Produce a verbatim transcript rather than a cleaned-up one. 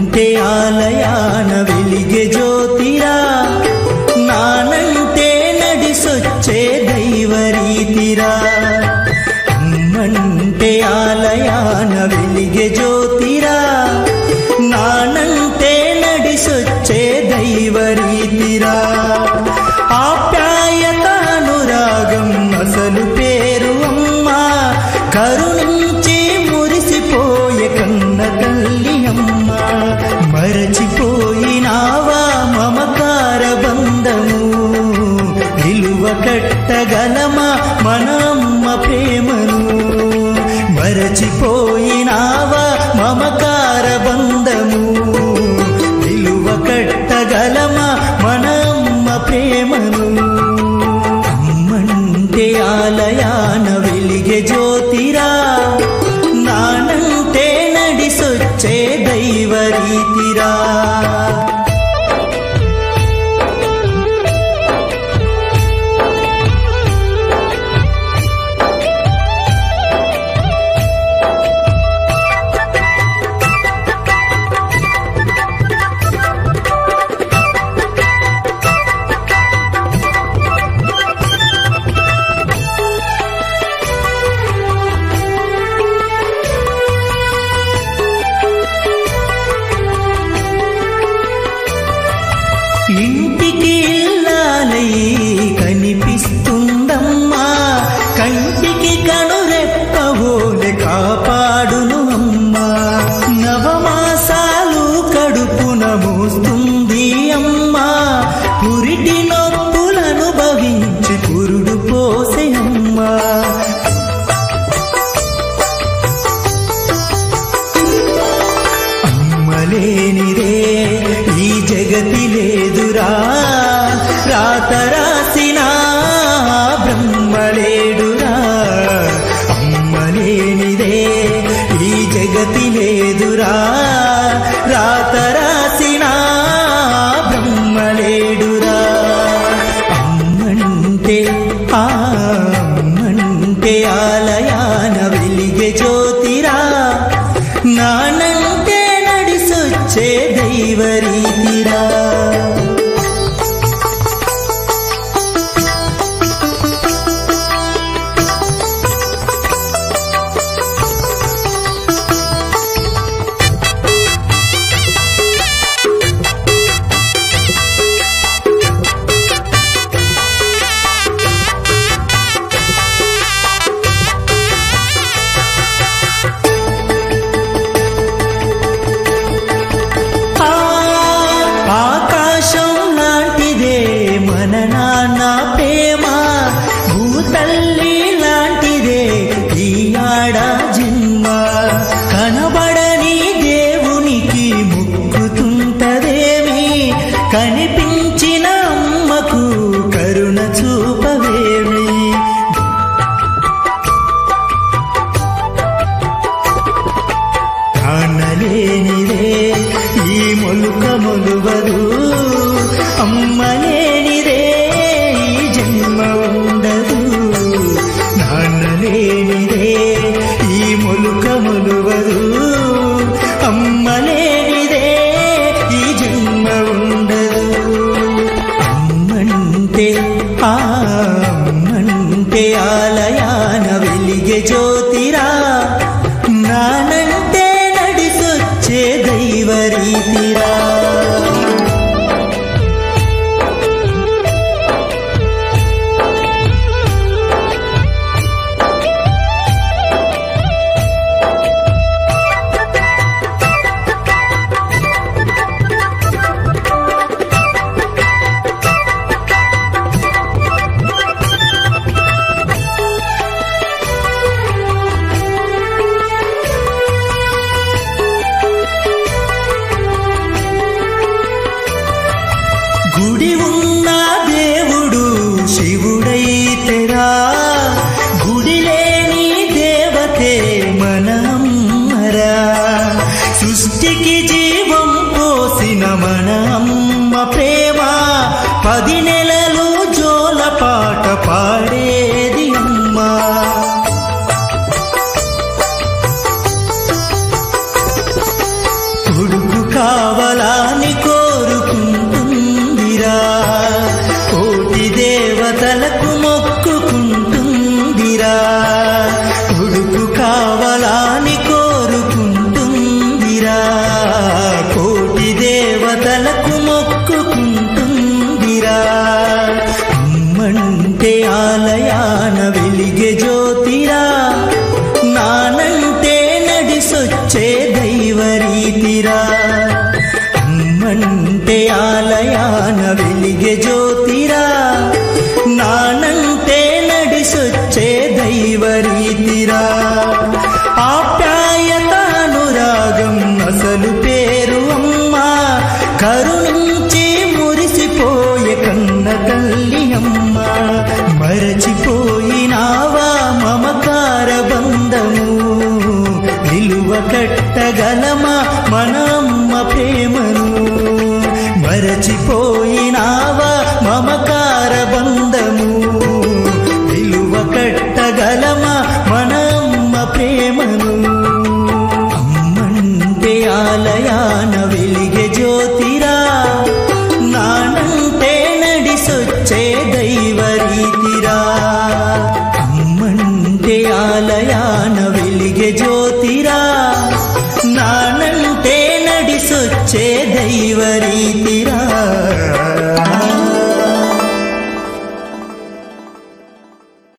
అమ్మంటే ఆలయాన వెలిగే జ్యోతిరా, నానంటే నడిసొచ్చే దైవరీతిరా. అమ్మంటే ఆలయాన వెలిగే జ్యోతిరా, నానంటే నడిసొచ్చే దైవరీతిరా. ఆప్యాయత అనురాగం అసలు పేరు అమ్మా, కరుణించి మురిసిపోయే కన్న తల్లి అమ్మ. మరచిపోయినావా మమకార బంధము, విలువ కట్టగలమా మన అమ్మ ప్రేమను. మరచిపోయినావా మమకార బంధము, విలువ కట్టగలమా మన అమ్మ ప్రేమను. అమ్మంటే ఆలయాన వెలిగే జ్యోతిరా, నానంటే నడిసొచ్చే దైవరీతిరా. ఇంటికి ఇల్లాలై కనిపిస్తుందమ్మా, కంటికి కనురెప్పవోలే కాపాడును అమ్మా. నవమాసాలు కడుపున మోస్తుంది అమ్మా, పురిటి నొప్పులను భవించి పురుడు పోసే అమ్మా. అమ్మలేనిదే ఈ జగతి లేదురా, రాత రాసిన బ్రహ్మలేడురా. అమ్మలేనిదే ఈ జగతి లేదురా, రాత రాసిన బ్రహ్మలేడురా. అమ్మంటే ఆ అమ్మంటే ఆలయాన వెలిగే జ్యోతిరా, నానంటే నడిసొచ్చే దైవరీతిరా. ఆకాశం లాంటిదే మన నాన్న ప్రేమ, భూతల్లి లాంటిదే ఈ ఆడ జన్మ. కనబడని దేవునికి మొక్కుతుంటదేమి, కనిపించిన అమ్మకు కరుణ చూపవేమి. కానలేనిదే ఈ మొలుక మొలువదు, అమ్మలేనిదే ఈ జన్మ ఉండదు. నాన్నలేనిదే ఈ మొలుక మొలువదు, అమ్మలేనిదే ఈ జన్మ ఉండదు. అమ్మంటే ఆ అమ్మంటే ఆలయాన వెలిగే జ్యోతిరా, నానంటే నడిసొచ్చే దైవరీతిరా. గుడి ఉన్న దేవుడు శివుడైతేరా, గుడి లేని దేవతే మన అమ్మరా. సృష్టికి జీవం పోసిన మన అమ్మ ప్రేమ, పది నెలలు జోల పాట పాడేది అమ్మా. కొడుకు కా మొక్కుకుంటుందిరా. అమ్మంటే ఆలయాన వెలిగే జ్యోతిరా, నానంటే నడిసొచ్చే దైవరీతిరా. అమ్మంటే ఆలయాన వెలిగే జ్యోతిరా, నానంటే నడిసొచ్చే దైవరీతిరా. ఆప్యాయత అనురాగం అసలు పేరు అమ్మా, కరుణించి మురిసిపోయే కన్న తల్లి అమ్మ. మరచిపోయినావా మమకార బంధము, విలువ కట్టగలమా మన అమ్మ ప్రేమను. మరచిపోయినావా మమకార బంధము, విలువ కట్టగలమా మన అమ్మ ప్రేమను. అమ్మంటే ఆలయ